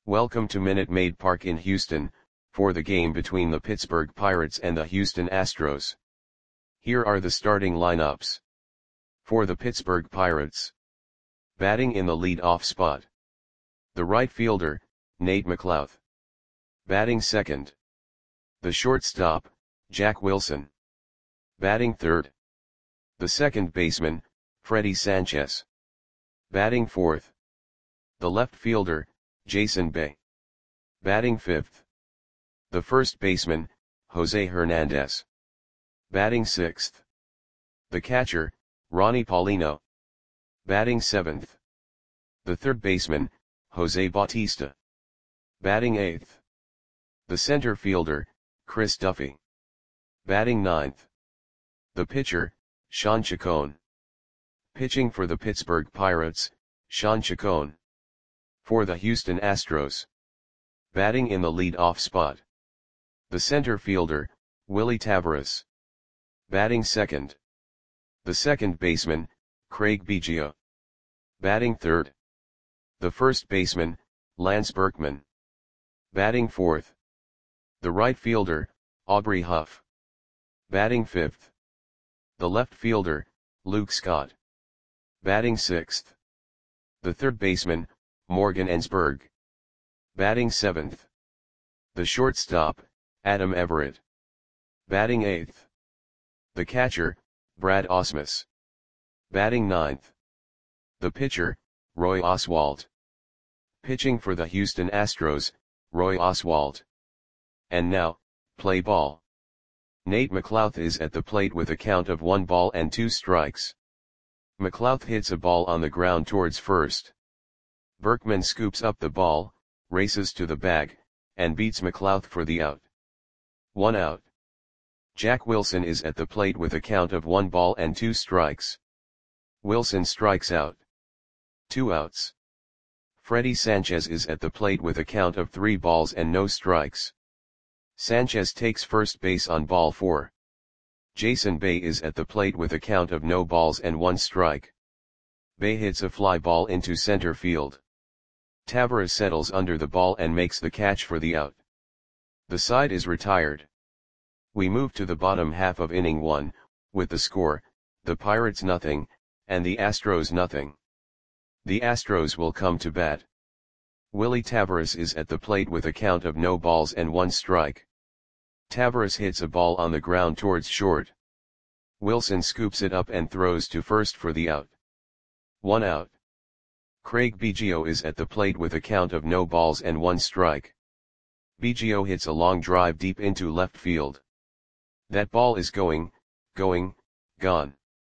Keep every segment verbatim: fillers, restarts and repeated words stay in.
Welcome to Minute Maid Park in Houston, for the game between the Pittsburgh Pirates and the Houston Astros. Here are the starting lineups. For the Pittsburgh Pirates. Batting in the lead-off spot. The right fielder, Nate McLouth. Batting second. The shortstop, Jack Wilson. Batting third. The second baseman, Freddie Sanchez. Batting fourth. The left fielder, Jason Bay. Batting fifth. The first baseman, Jose Hernandez. Batting sixth. The catcher, Ronnie Paulino. Batting seventh. The third baseman, Jose Bautista. Batting eighth. The center fielder, Chris Duffy. Batting ninth. The pitcher, Sean Chacon. Pitching for the Pittsburgh Pirates, Sean Chacon. For the Houston Astros. Batting in the lead-off spot. The center fielder, Willie Taveras. Batting second. The second baseman, Craig Biggio. Batting third. The first baseman, Lance Berkman. Batting fourth. The right fielder, Aubrey Huff. Batting fifth. The left fielder, Luke Scott. Batting sixth. The third baseman, Morgan Ensberg. Batting seventh. The shortstop, Adam Everett. Batting eighth. The catcher, Brad Ausmus. Batting ninth. The pitcher, Roy Oswalt. Pitching for the Houston Astros, Roy Oswalt. And now, play ball. Nate McLouth is at the plate with a count of one ball and two strikes. McLouth hits a ball on the ground towards first. Berkman scoops up the ball, races to the bag, and beats McLouth for the out. One out. Jack Wilson is at the plate with a count of one ball and two strikes. Wilson strikes out. Two outs. Freddie Sanchez is at the plate with a count of three balls and no strikes. Sanchez takes first base on ball four. Jason Bay is at the plate with a count of no balls and one strike. Bay hits a fly ball into center field. Taveras settles under the ball and makes the catch for the out. The side is retired. We move to the bottom half of inning one, with the score, the Pirates nothing, and the Astros nothing. The Astros will come to bat. Willie Taveras is at the plate with a count of no balls and one strike. Taveras hits a ball on the ground towards short. Wilson scoops it up and throws to first for the out. One out. Craig Biggio is at the plate with a count of no balls and one strike. Biggio hits a long drive deep into left field. That ball is going, going, gone.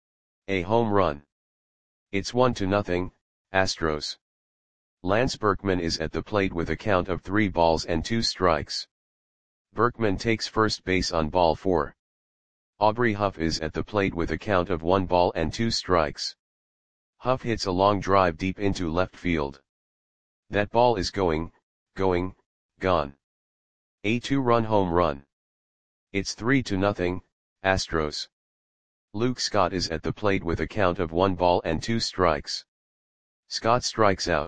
A home run. It's one to nothing, Astros. Lance Berkman is at the plate with a count of three balls and two strikes. Berkman takes first base on ball four. Aubrey Huff is at the plate with a count of one ball and two strikes. Huff hits a long drive deep into left field. That ball is going, going, gone. A two-run home run. It's three to nothing, Astros. Luke Scott is at the plate with a count of one ball and two strikes. Scott strikes out.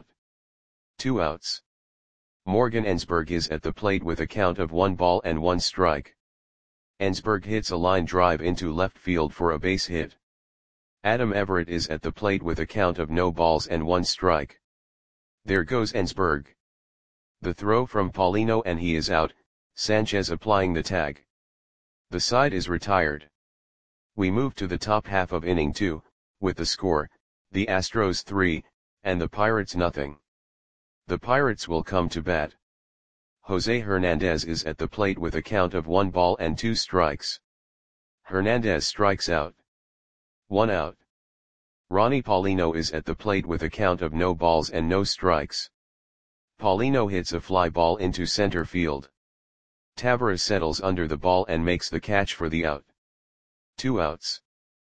Two outs. Morgan Ensberg is at the plate with a count of one ball and one strike. Ensberg hits a line drive into left field for a base hit. Adam Everett is at the plate with a count of no balls and one strike. There goes Ensberg. The throw from Paulino and he is out, Sanchez applying the tag. The side is retired. We move to the top half of inning two, with the score, the Astros three, and the Pirates nothing. The Pirates will come to bat. Jose Hernandez is at the plate with a count of one ball and two strikes. Hernandez strikes out. One out. Ronnie Paulino is at the plate with a count of no balls and no strikes. Paulino hits a fly ball into center field. Taveras settles under the ball and makes the catch for the out. Two outs.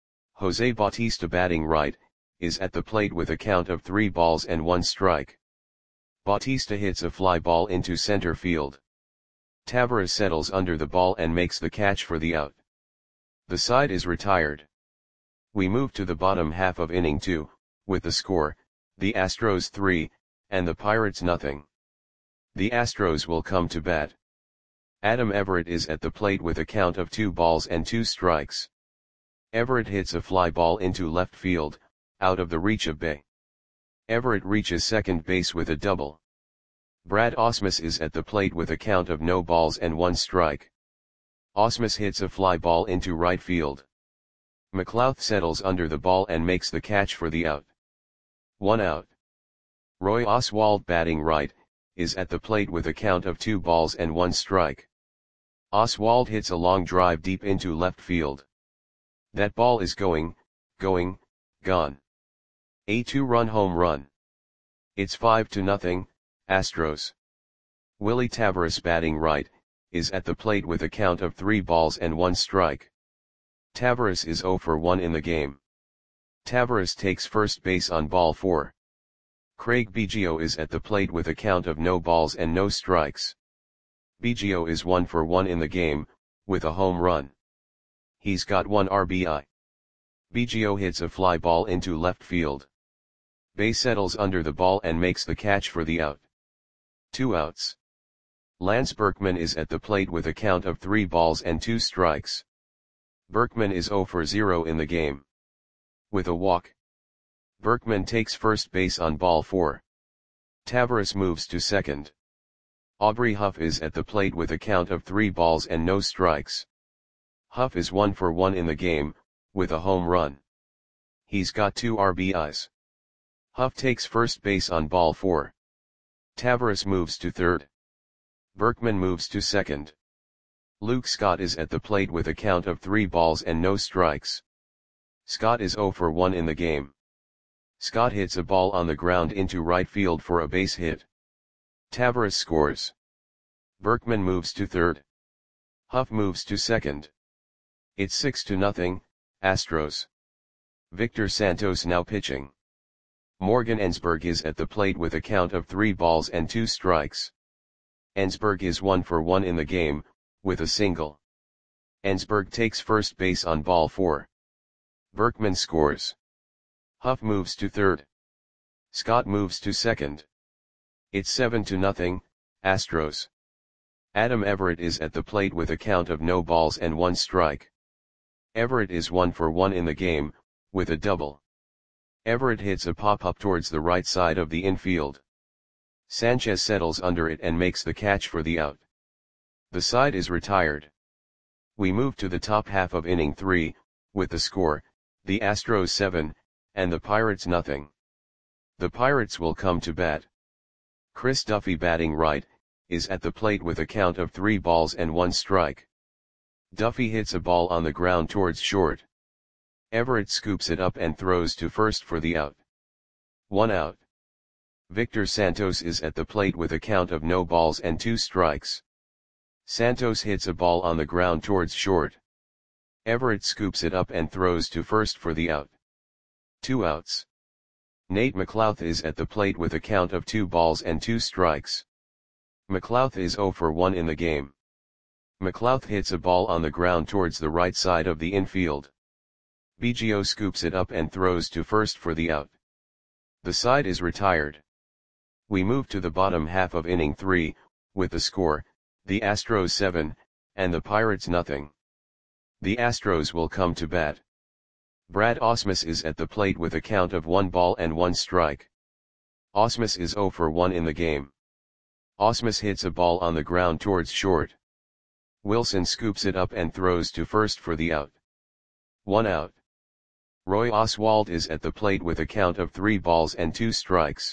Jose Bautista, batting right, is at the plate with a count of three balls and one strike. Bautista hits a fly ball into center field. Taveras settles under the ball and makes the catch for the out. The side is retired. We move to the bottom half of inning two, with the score, the Astros three, and the Pirates nothing. The Astros will come to bat. Adam Everett is at the plate with a count of two balls and two strikes. Everett hits a fly ball into left field, out of the reach of Bae. Everett reaches second base with a double. Brad Ausmus is at the plate with a count of no balls and one strike. Ausmus hits a fly ball into right field. McLouth settles under the ball and makes the catch for the out. One out. Roy Oswalt, batting right, is at the plate with a count of two balls and one strike. Oswalt hits a long drive deep into left field. That ball is going, going, gone. A two-run home run. It's five to nothing, Astros. Willie Taveras, batting right, is at the plate with a count of three balls and one strike. Taveras is zero for one in the game. Taveras takes first base on ball four. Craig Biggio is at the plate with a count of no balls and no strikes. Biggio is one for one in the game, with a home run. He's got one R B I. Biggio hits a fly ball into left field. Bae settles under the ball and makes the catch for the out. Two outs. Lance Berkman is at the plate with a count of three balls and two strikes. Berkman is zero for zero in the game. With a walk. Berkman takes first base on ball four. Taveras moves to second. Aubrey Huff is at the plate with a count of three balls and no strikes. Huff is one for one in the game, with a home run. He's got two R B Is. Huff takes first base on ball four. Taveras moves to third. Berkman moves to second. Luke Scott is at the plate with a count of three balls and no strikes. Scott is zero for one in the game. Scott hits a ball on the ground into right field for a base hit. Taveras scores. Berkman moves to third. Huff moves to second. It's six to nothing, Astros. Victor Santos now pitching. Morgan Ensberg is at the plate with a count of three balls and two strikes. Ensberg is one for one in the game, with a single. Ensberg takes first base on ball four. Berkman scores. Huff moves to third. Scott moves to second. It's seven to nothing, Astros. Adam Everett is at the plate with a count of no balls and one strike. Everett is one for one in the game, with a double. Everett hits a pop-up towards the right side of the infield. Sanchez settles under it and makes the catch for the out. The side is retired. We move to the top half of inning three, with the score, the Astros seven, and the Pirates nothing. The Pirates will come to bat. Chris Duffy, batting right, is at the plate with a count of three balls and one strike. Duffy hits a ball on the ground towards short. Everett scoops it up and throws to first for the out. One out. Victor Santos is at the plate with a count of no balls and two strikes. Santos hits a ball on the ground towards short. Everett scoops it up and throws to first for the out. Two outs. Nate McLouth is at the plate with a count of two balls and two strikes. McLouth is zero for one in the game. McLouth hits a ball on the ground towards the right side of the infield. Biggio scoops it up and throws to first for the out. The side is retired. We move to the bottom half of inning three, with the score, the Astros seven, and the Pirates nothing. The Astros will come to bat. Brad Ausmus is at the plate with a count of one ball and one strike. Ausmus is zero for one in the game. Ausmus hits a ball on the ground towards short. Wilson scoops it up and throws to first for the out. One out. Roy Oswalt is at the plate with a count of three balls and two strikes.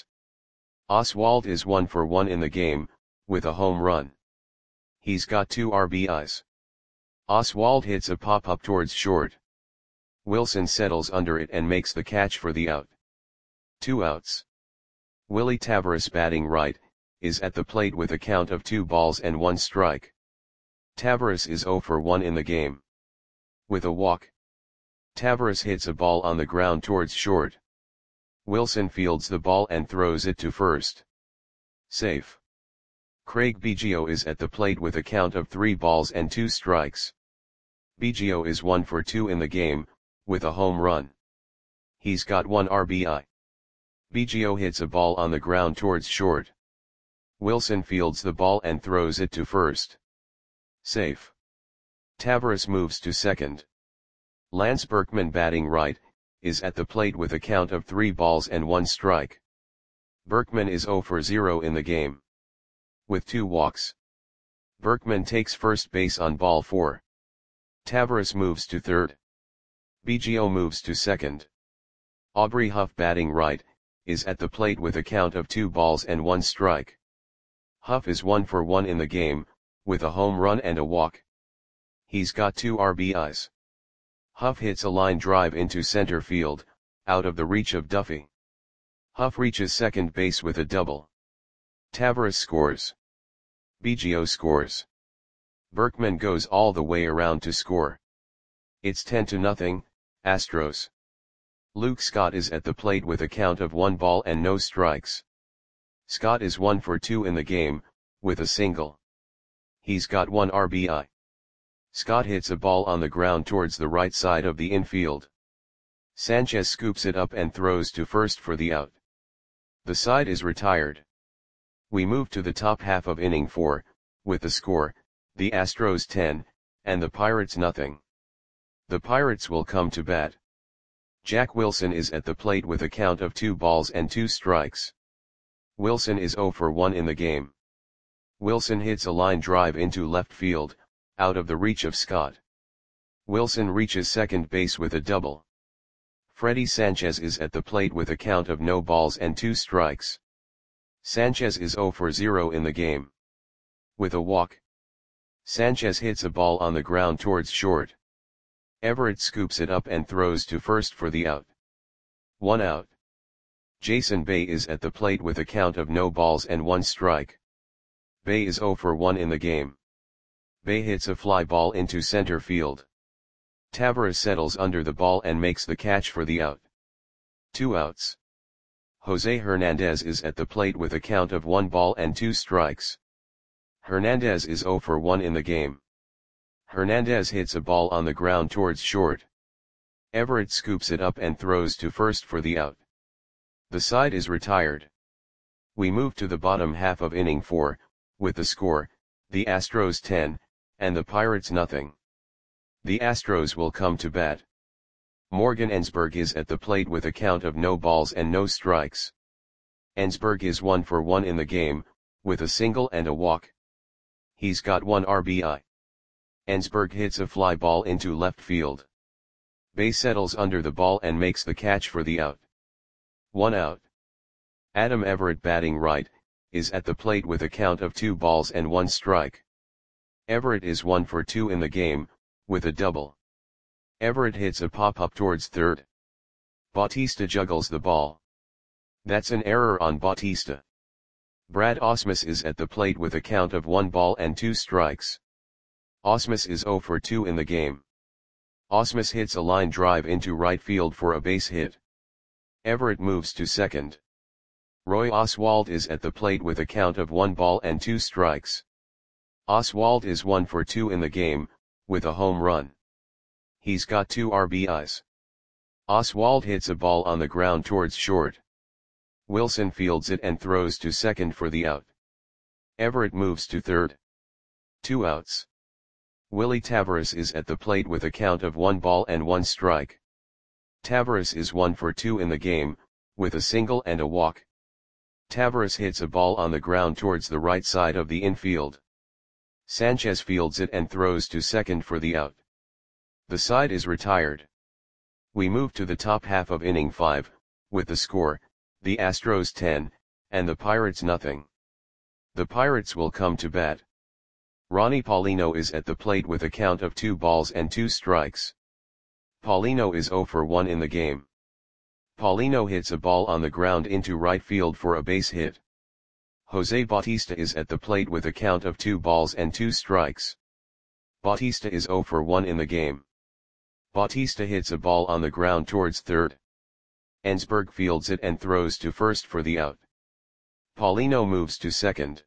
Oswalt is one for one in the game, with a home run. He's got two R B Is. Oswalt hits a pop-up towards short. Wilson settles under it and makes the catch for the out. Two outs. Willie Taveras, batting right, is at the plate with a count of two balls and one strike. Taveras is zero for one in the game. With a walk. Taveras hits a ball on the ground towards short. Wilson fields the ball and throws it to first. Safe. Craig Biggio is at the plate with a count of three balls and two strikes. Biggio is one for two in the game, with a home run. He's got one R B I. Biggio hits a ball on the ground towards short. Wilson fields the ball and throws it to first. Safe. Taveras moves to second. Lance Berkman, batting right, is at the plate with a count of three balls and one strike. Berkman is zero for zero in the game, with two walks. Berkman takes first base on ball four. Taveras moves to third. Biggio moves to second. Aubrey Huff, batting right, is at the plate with a count of two balls and one strike. Huff is one for one in the game, with a home run and a walk. He's got two R B Is. Huff hits a line drive into center field, out of the reach of Duffy. Huff reaches second base with a double. Taveras scores. Biggio scores. Berkman goes all the way around to score. It's ten to nothing, Astros. Luke Scott is at the plate with a count of one ball and no strikes. Scott is one for two in the game, with a single. He's got one R B I. Scott hits a ball on the ground towards the right side of the infield. Sanchez scoops it up and throws to first for the out. The side is retired. We move to the top half of inning four, with the score, the Astros ten, and the Pirates nothing. The Pirates will come to bat. Jack Wilson is at the plate with a count of two balls and two strikes. Wilson is zero for one in the game. Wilson hits a line drive into left field, out of the reach of Scott. Wilson reaches second base with a double. Freddie Sanchez is at the plate with a count of no balls and two strikes. Sanchez is zero for zero in the game, with a walk. Sanchez hits a ball on the ground towards short. Everett scoops it up and throws to first for the out. One out. Jason Bay is at the plate with a count of no balls and one strike. Bay is zero for one in the game. Bay hits a fly ball into center field. Taveras settles under the ball and makes the catch for the out. Two outs. Jose Hernandez is at the plate with a count of one ball and two strikes. Hernandez is zero for one in the game. Hernandez hits a ball on the ground towards short. Everett scoops it up and throws to first for the out. The side is retired. We move to the bottom half of inning four, with the score, the Astros ten, and the Pirates nothing. The Astros will come to bat. Morgan Ensberg is at the plate with a count of no balls and no strikes. Ensberg is one for one in the game, with a single and a walk. He's got one R B I. Ensberg hits a fly ball into left field. Bay settles under the ball and makes the catch for the out. One out. Adam Everett, batting right, is at the plate with a count of two balls and one strike. Everett is one for two in the game, with a double. Everett hits a pop-up towards third. Bautista juggles the ball. That's an error on Bautista. Brad Ausmus is at the plate with a count of one ball and two strikes. Ausmus is zero for two in the game. Ausmus hits a line drive into right field for a base hit. Everett moves to second. Roy Oswalt is at the plate with a count of one ball and two strikes. Oswalt is one for two in the game, with a home run. He's got two R B Is. Oswalt hits a ball on the ground towards short. Wilson fields it and throws to second for the out. Everett moves to third. Two outs. Willie Taveras is at the plate with a count of one ball and one strike. Taveras is one for two in the game, with a single and a walk. Taveras hits a ball on the ground towards the right side of the infield. Sanchez fields it and throws to second for the out. The side is retired. We move to the top half of inning five, with the score, the Astros ten, and the Pirates nothing. The Pirates will come to bat. Ronnie Paulino is at the plate with a count of two balls and two strikes. Paulino is zero for one in the game. Paulino hits a ball on the ground into right field for a base hit. Jose Bautista is at the plate with a count of two balls and two strikes. Bautista is zero for one in the game. Bautista hits a ball on the ground towards third. Ensberg fields it and throws to first for the out. Paulino moves to second.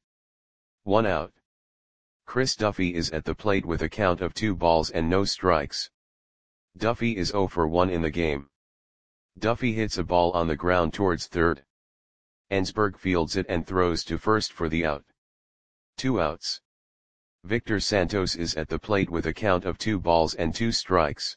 One out. Chris Duffy is at the plate with a count of two balls and no strikes. Duffy is zero for one in the game. Duffy hits a ball on the ground towards third. Ensberg fields it and throws to first for the out. Two outs. Victor Santos is at the plate with a count of two balls and two strikes.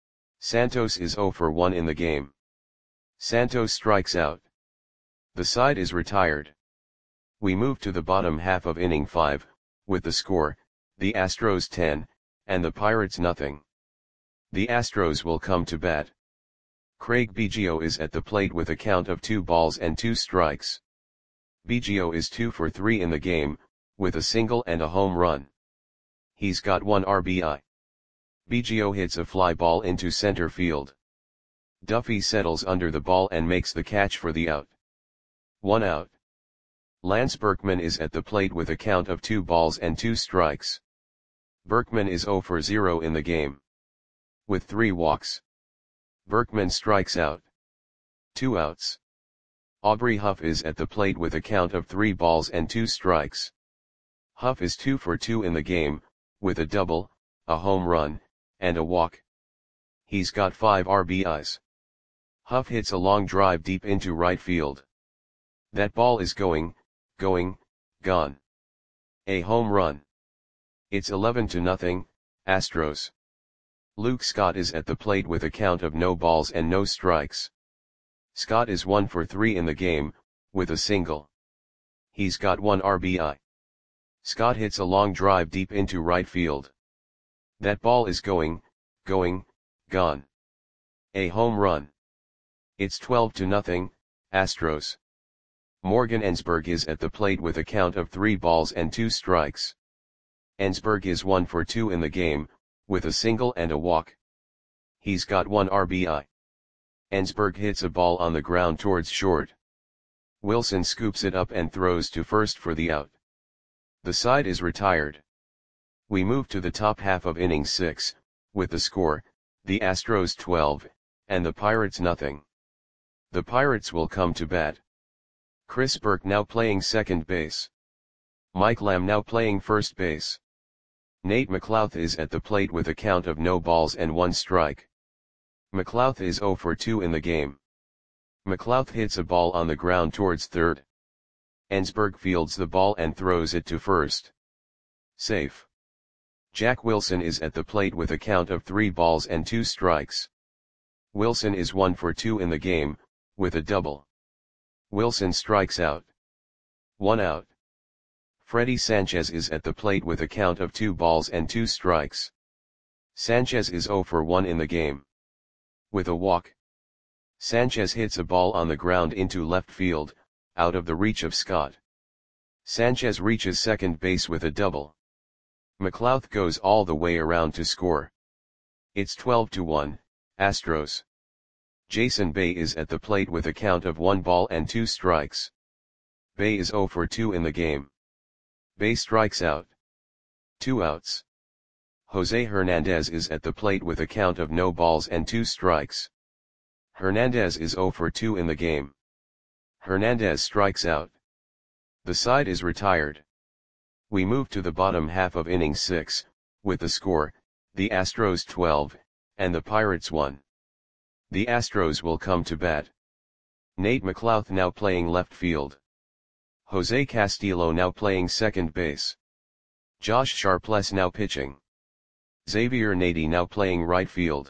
Santos is zero for one in the game. Santos strikes out. The side is retired. We move to the bottom half of inning five, with the score, the Astros ten, and the Pirates nothing. The Astros will come to bat. Craig Biggio is at the plate with a count of two balls and two strikes. Biggio is two for three in the game, with a single and a home run. He's got one R B I. Biggio hits a fly ball into center field. Duffy settles under the ball and makes the catch for the out. One out. Lance Berkman is at the plate with a count of two balls and two strikes. Berkman is zero for zero in the game. With three walks. Berkman strikes out. Two outs. Aubrey Huff is at the plate with a count of three balls and two strikes. Huff is two for two in the game, with a double, a home run, and a walk. He's got five R B Is. Huff hits a long drive deep into right field. That ball is going, going, gone. A home run. It's eleven to nothing, Astros. Luke Scott is at the plate with a count of no balls and no strikes. Scott is one for three in the game, with a single. He's got one R B I. Scott hits a long drive deep into right field. That ball is going, going, gone. A home run. It's twelve to nothing, Astros. Morgan Ensberg is at the plate with a count of three balls and two strikes. Ensberg is one for two in the game, with a single and a walk. He's got one R B I. Ensberg hits a ball on the ground towards short. Wilson scoops it up and throws to first for the out. The side is retired. We move to the top half of inning six, with the score, the Astros twelve, and the Pirates nothing. The Pirates will come to bat. Chris Burke now playing second base. Mike Lamb now playing first base. Nate McLouth is at the plate with a count of no balls and one strike. McLouth is zero for two in the game. McLouth hits a ball on the ground towards third. Ensberg fields the ball and throws it to first. Safe. Jack Wilson is at the plate with a count of three balls and two strikes. Wilson is one for two in the game, with a double. Wilson strikes out. One out. Freddie Sanchez is at the plate with a count of two balls and two strikes. Sanchez is zero for one in the game. With a walk. Sanchez hits a ball on the ground into left field, out of the reach of Scott. Sanchez reaches second base with a double. McLouth goes all the way around to score. It's twelve to one, Astros. Jason Bay is at the plate with a count of one ball and two strikes. Bay is zero for two in the game. Bay strikes out. Two outs. Jose Hernandez is at the plate with a count of no balls and two strikes. Hernandez is zero for two in the game. Hernandez strikes out. The side is retired. We move to the bottom half of inning six, with the score, the Astros twelve, and the Pirates one. The Astros will come to bat. Nate McLouth now playing left field. Jose Castillo now playing second base. Josh Sharpless now pitching. Xavier Nady now playing right field.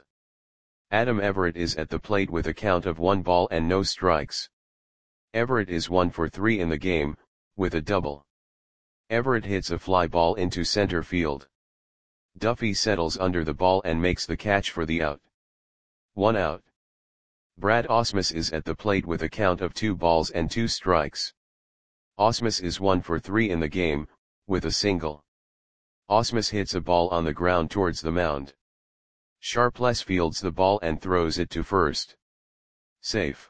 Adam Everett is at the plate with a count of one ball and no strikes. Everett is one for three in the game, with a double. Everett hits a fly ball into center field. Duffy settles under the ball and makes the catch for the out. One out. Brad Ausmus is at the plate with a count of two balls and two strikes. Ausmus is one for three in the game, with a single. Ausmus hits a ball on the ground towards the mound. Sharpless fields the ball and throws it to first. Safe.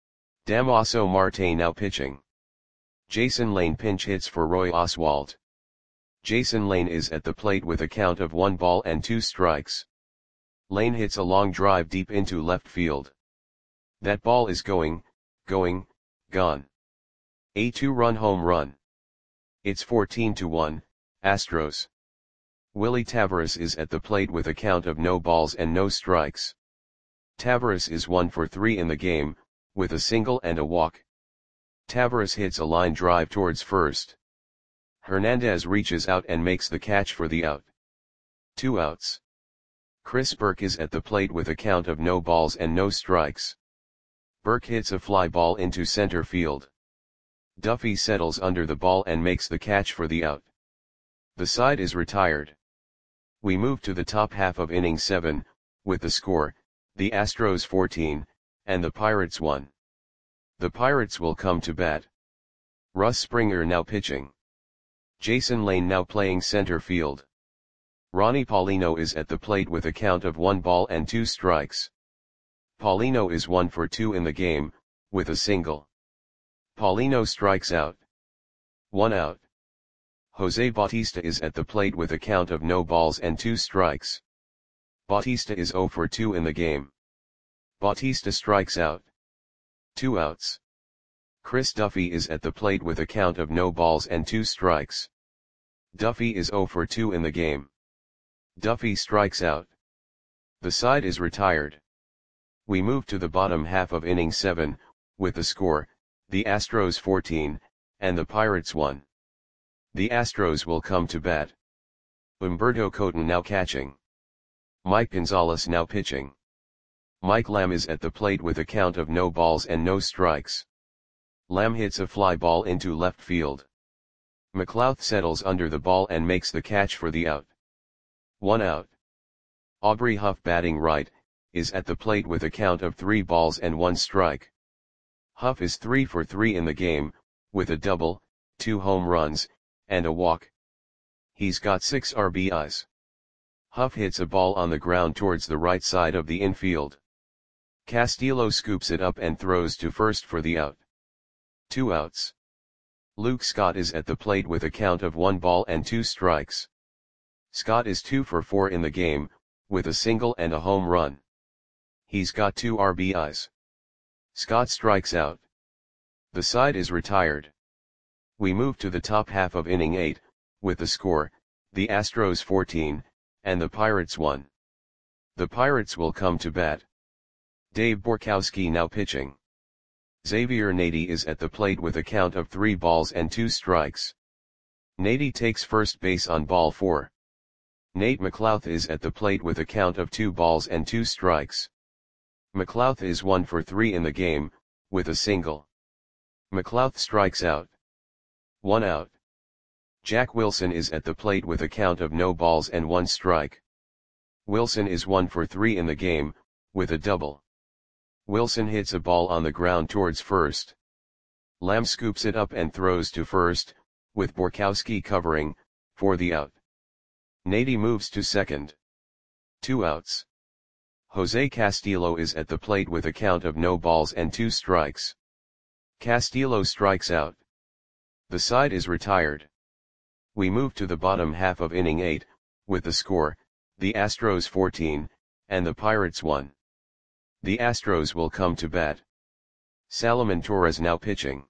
Damaso Marte now pitching. Jason Lane pinch hits for Roy Oswalt. Jason Lane is at the plate with a count of one ball and two strikes. Lane hits a long drive deep into left field. That ball is going, going, gone. A two-run home run. It's fourteen to one, Astros. Willie Taveras is at the plate with a count of no balls and no strikes. Taveras is one for three in the game, with a single and a walk. Tavares hits a line drive towards first. Hernandez reaches out and makes the catch for the out. Two outs. Chris Burke is at the plate with a count of no balls and no strikes. Burke hits a fly ball into center field. Duffy settles under the ball and makes the catch for the out. The side is retired. We move to the top half of inning seven, with the score, the Astros fourteen, and the Pirates one. The Pirates will come to bat. Russ Springer now pitching. Jason Lane now playing center field. Ronnie Paulino is at the plate with a count of one ball and two strikes. Paulino is one for two in the game, with a single. Paulino strikes out. One out. Jose Bautista is at the plate with a count of no balls and two strikes. Bautista is zero for two in the game. Bautista strikes out. Two outs. Chris Duffy is at the plate with a count of no balls and two strikes. Duffy is zero for two in the game. Duffy strikes out. The side is retired. We move to the bottom half of inning seven, with the score, the Astros fourteen, and the Pirates one. The Astros will come to bat. Humberto Coton now catching. Mike Gonzalez now pitching. Mike Lamb is at the plate with a count of no balls and no strikes. Lamb hits a fly ball into left field. McLouth settles under the ball and makes the catch for the out. One out. Aubrey Huff batting right, is at the plate with a count of three balls and one strike. Huff is three for three in the game, with a double, two home runs, and a walk. He's got six R B Is. Huff hits a ball on the ground towards the right side of the infield. Castillo scoops it up and throws to first for the out. Two outs. Luke Scott is at the plate with a count of one ball and two strikes. Scott is two for four in the game, with a single and a home run. He's got two R B Is. Scott strikes out. The side is retired. We move to the top half of inning eight, with the score, the Astros fourteen, and the Pirates one. The Pirates will come to bat. Dave Borkowski now pitching. Xavier Nady is at the plate with a count of three balls and two strikes. Nady takes first base on ball four. Nate McLouth is at the plate with a count of two balls and two strikes. McLouth is one for three in the game, with a single. McLouth strikes out. One out. Jack Wilson is at the plate with a count of no balls and one strike. Wilson is one for three in the game, with a double. Wilson hits a ball on the ground towards first. Lamb scoops it up and throws to first, with Borkowski covering, for the out. Nady moves to second. Two outs. Jose Castillo is at the plate with a count of no balls and two strikes. Castillo strikes out. The side is retired. We move to the bottom half of inning eight, with the score, the Astros fourteen, and the Pirates one. The Astros will come to bat. Salomon Torres now pitching.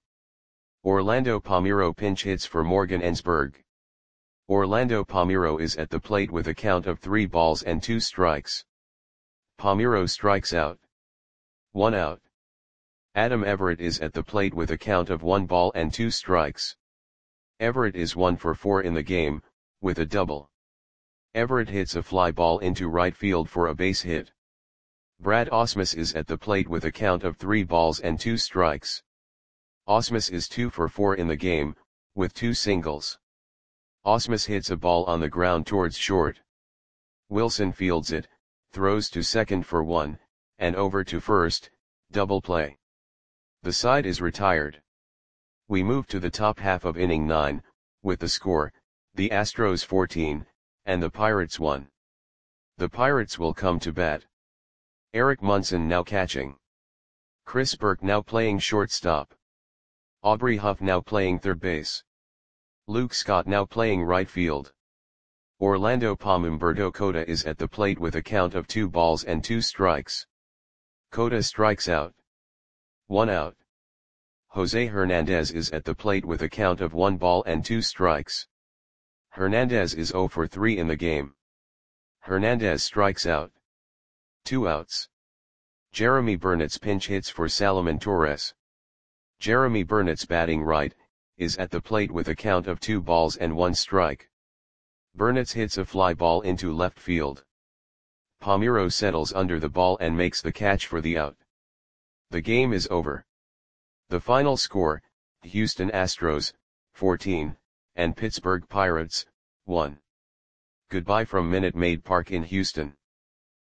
Orlando Palmeiro pinch hits for Morgan Ensberg. Orlando Palmeiro is at the plate with a count of three balls and two strikes. Palmeiro strikes out. One out. Adam Everett is at the plate with a count of one ball and two strikes. Everett is one for four in the game, with a double. Everett hits a fly ball into right field for a base hit. Brad Ausmus is at the plate with a count of three balls and two strikes. Ausmus is two for four in the game, with two singles. Ausmus hits a ball on the ground towards short. Wilson fields it, throws to second for one, and over to first, double play. The side is retired. We move to the top half of inning nine, with the score, the Astros fourteen, and the Pirates one. The Pirates will come to bat. Eric Munson now catching. Chris Burke now playing shortstop. Aubrey Huff now playing third base. Luke Scott now playing right field. Orlando Palm Humberto Cota is at the plate with a count of two balls and two strikes. Cota strikes out. One out. Jose Hernandez is at the plate with a count of one ball and two strikes. Hernandez is zero for three in the game. Hernandez strikes out. Two outs. Jeremy Burnett's pinch hits for Salomon Torres. Jeremy Burnett's batting right, is at the plate with a count of two balls and one strike. Burnett hits a fly ball into left field. Palmeiro settles under the ball and makes the catch for the out. The game is over. The final score, Houston Astros, fourteen, and Pittsburgh Pirates, one. Goodbye from Minute Maid Park in Houston.